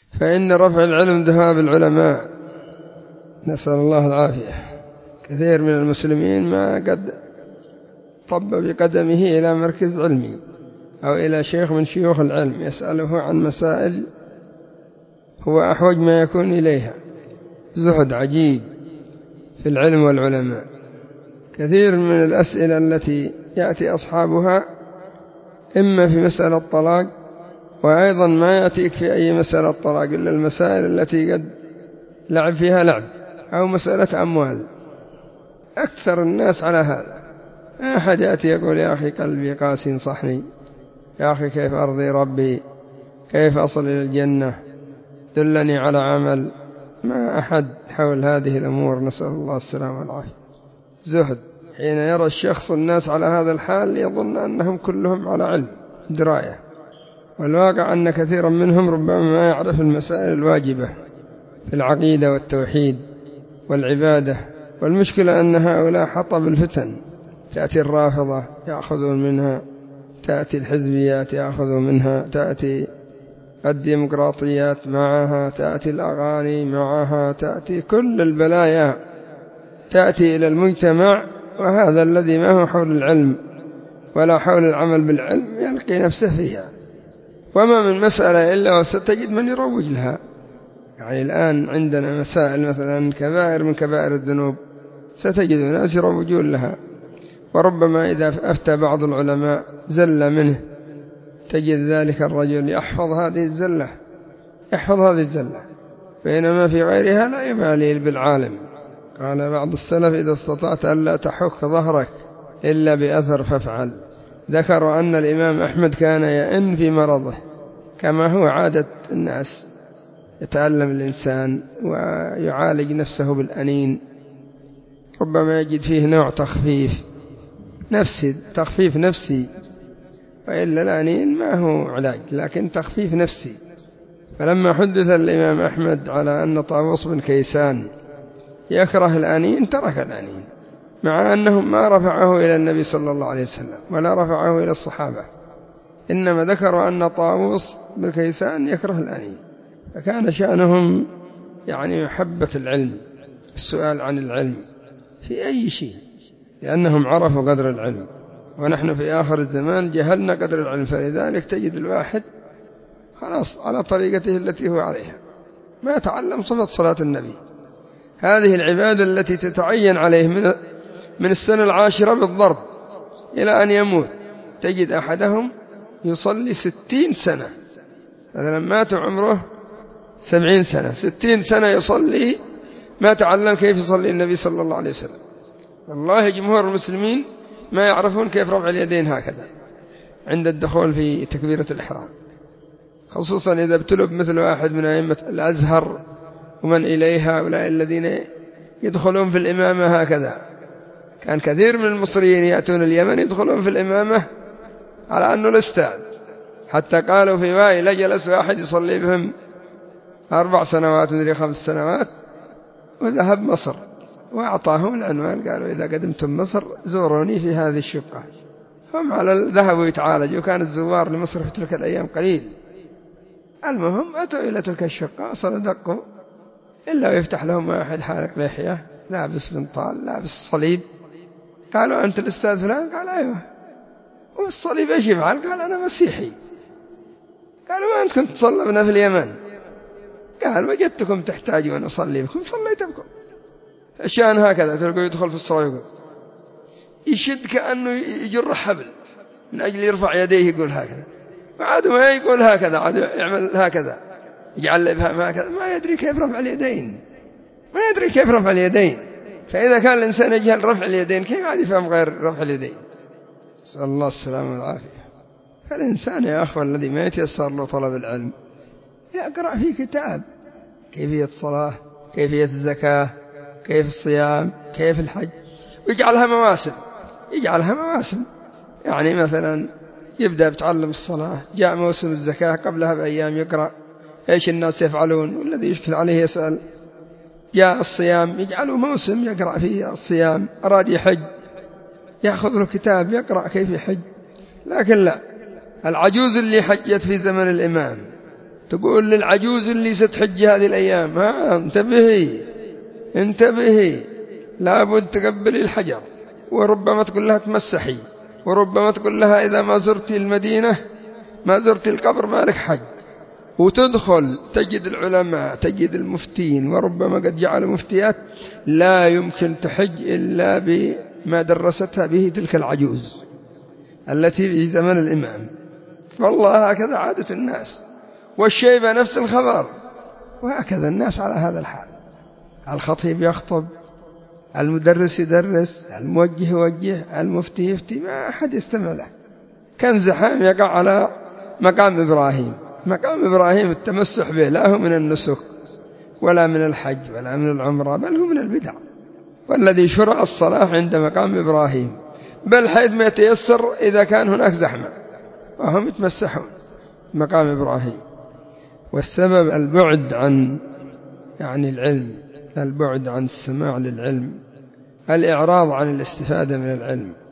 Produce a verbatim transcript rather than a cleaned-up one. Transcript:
فإن رفع العلم ذهاب العلماء، نسأل الله العافية. كثير من المسلمين ما قد طب بقدمه إلى مركز علمي أو إلى شيخ من شيوخ العلم يسأله عن مسائل هو أحوج ما يكون إليها. زهد عجيب في العلم والعلماء. كثير من الأسئلة التي يأتي أصحابها إما في مسألة طلاق، وأيضا ما يأتيك في أي مسألة طلاق إلا المسائل التي قد لعب فيها لعب، أو مسألة أموال. أكثر الناس على هذا. أحد يأتي يقول يا أخي قلبي قاس صحني، يا أخي كيف أرضي ربي، كيف أصل إلى الجنة، دلني على عمل. ما أحد حول هذه الأمور، نسأل الله السلامة والعافية. زهد. حين يرى الشخص الناس على هذا الحال يظن أنهم كلهم على علم دراية، والواقع أن كثيرا منهم ربما ما يعرف المسائل الواجبة في العقيدة والتوحيد والعبادة. والمشكلة أن هؤلاء حطب الفتن. تأتي الرافضة يأخذون منها، تأتي الحزبيات يأخذون منها، تأتي الديمقراطيات معها، تأتي الأغاني معها، تأتي كل البلايا تأتي إلى المجتمع. وهذا الذي ما هو حول العلم ولا حول العمل بالعلم يلقي نفسه فيها. وما من مسألة إلا وستجد من يروج لها. يعني الآن عندنا مسائل مثلا كبائر من كبائر الذنوب ستجد ناس يروجون لها، وربما إذا أفتى بعض العلماء زل منه تجد ذلك الرجل يحفظ هذه الزلة يحفظ هذه الزلة بينما في غيرها لا يبالي بالعالم. قال بعض السلف إذا استطعت ألا تحك ظهرك إلا بأثر فافعل. ذكروا أن الإمام أحمد كان يئن في مرضه كما هو عادة الناس، يتألم الإنسان ويعالج نفسه بالأنين، ربما يجد فيه نوع تخفيف نفسي تخفيف نفسي وإلا الأنين ما هو علاج لكن تخفيف نفسي. فلما حدث الإمام أحمد على أن طاووس بن كيسان يكره الأنين ترك الأنين، مع أنهم ما رفعه إلى النبي صلى الله عليه وسلم ولا رفعه إلى الصحابة، إنما ذكروا أن طاووس بن كيسان يكره الأنين. فكان شأنهم يعني محبة العلم، السؤال عن العلم في أي شيء، لأنهم عرفوا قدر العلم. ونحن في آخر الزمان جهلنا قدر العلم، فلذلك تجد الواحد خلاص على طريقته التي هو عليها، ما تعلم صفة صلاة النبي، هذه العبادة التي تتعين عليه من من السنة العاشرة بالضرب إلى أن يموت. تجد أحدهم يصلي ستين سنة، مثلا مات عمره سبعين سنة، ستين سنة يصلي، ما تعلم كيف يصلي النبي صلى الله عليه وسلم. والله جمهور المسلمين ما يعرفون كيف رفع اليدين هكذا عند الدخول في تكبيرة الإحرام، خصوصا إذا ابتلب مثل واحد من أئمة الأزهر ومن إليها هؤلاء الذين يدخلون في الإمامة هكذا. كان كثير من المصريين يأتون اليمن يدخلون في الإمامة على أنه الأستاذ، حتى قالوا في وائل جلس واحد يصلي بهم أربع سنوات مدري خمس سنوات وذهب مصر وأعطاهم العنوان، قالوا إذا قدمتم مصر زوروني في هذه الشقة. هم على الذهب يتعالجوا، وكان الزوار لمصر في تلك الأيام قليل. المهم أتوا إلى تلك الشقة صلوا دقوا إلا ويفتح لهم واحد حالق لحية لابس بنطال لابس صليب. قالوا أنت الأستاذ فلان؟ قال أيوة. والصليب إيش يفعل؟ قال أنا مسيحي. قالوا ما أنت كنت تصلبنا في اليمن؟ قال وجدتكم تحتاجون أصلي بكم صليت بكم. عشان هكذا تلقوا يدخل في الصلاة يقول يشد كأنه يجر حبل من أجل يرفع يديه، يقول هكذا، وعادوا ما يقول هكذا، عادوا يعمل هكذا، يجعل الإبهام هكذا، ما يدري كيف رفع اليدين، ما يدري كيف رفع اليدين. فإذا كان الإنسان يجهل رفع اليدين كيف عاد يفهم غير رفع اليدين؟ نسأل الله السلامة والعافية. فالإنسان يا أخوة الذي ما يتيسر له طلب العلم يقرأ في كتاب كيفية الصلاة، كيفية الزكاة، كيف الصيام، كيف الحج، ويجعلها مواسم، يجعلها مواسم. يعني مثلا يبدأ بتعلم الصلاة، جاء موسم الزكاة قبلها بأيام يقرأ إيش الناس يفعلون والذي يشكل عليه يسأل. جاء الصيام يجعله موسم يقرأ فيه الصيام. أراد يحج يأخذ له كتاب يقرأ كيف يحج. لكن لا، العجوز اللي حجت في زمن الإمام تقول للعجوز اللي ستحج هذه الأيام ها انتبهي انتبهي لابد تقبلي الحجر، وربما تقول لها تمسحي، وربما تقول لها إذا ما زرتي المدينة ما زرتي القبر ما لك حج. وتدخل تجد العلماء تجد المفتين، وربما قد جعلوا مفتيات لا يمكن تحج إلا بما درستها به تلك العجوز التي في زمن الإمام. والله هكذا عادة الناس، والشيبة نفس الخبر، وهكذا الناس على هذا الحال. الخطيب يخطب، المدرس يدرس، الموجه يوجه، المفتي يفتي، ما أحد يستمع له. كم زحام يقع على مقام إبراهيم. مقام إبراهيم التمسح به لا هو من النسك ولا من الحج ولا من العمرة، بل هو من البدع. والذي شرع الصلاة عند مقام إبراهيم، بل حيث ما يتيسر إذا كان هناك زحمة، وهم يتمسحون مقام إبراهيم. والسبب البعد عن يعني العلم، البعد عن السماع للعلم، الإعراض عن الاستفادة من العلم.